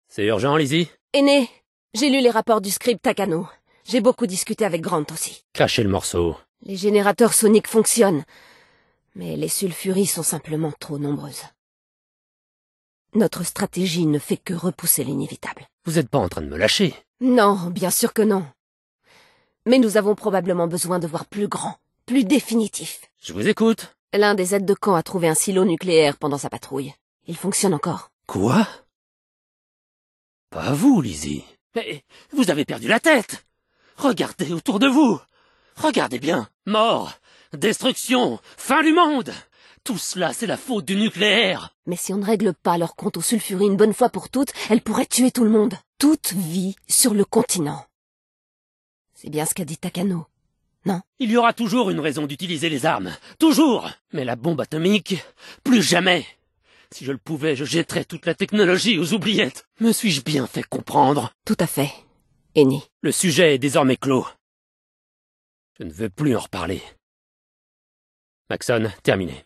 C'est urgent, Lizzie? Aîné, j'ai lu les rapports du scribe Takano. J'ai beaucoup discuté avec Grant aussi. Crachez le morceau. Les générateurs soniques fonctionnent, mais les sulfuries sont simplement trop nombreuses. Notre stratégie ne fait que repousser l'inévitable. Vous êtes pas en train de me lâcher? Non, bien sûr que non. Mais nous avons probablement besoin de voir plus grand, plus définitif. Je vous écoute. L'un des aides de camp a trouvé un silo nucléaire pendant sa patrouille. Il fonctionne encore. Quoi? Pas vous, Lizzie. Mais vous avez perdu la tête. Regardez autour de vous. Regardez bien. Mort, destruction, fin du monde. Tout cela, c'est la faute du nucléaire. Mais si on ne règle pas leur compte aux sulfuries une bonne fois pour toutes, elles pourraient tuer tout le monde. Toute vie sur le continent. C'est bien ce qu'a dit Takano, non? Il y aura toujours une raison d'utiliser les armes. Toujours. Mais la bombe atomique, plus jamais. Si je le pouvais, je jetterais toute la technologie aux oubliettes. Me suis-je bien fait comprendre? Tout à fait, aîné. Le sujet est désormais clos. Je ne veux plus en reparler. Maxon, terminé.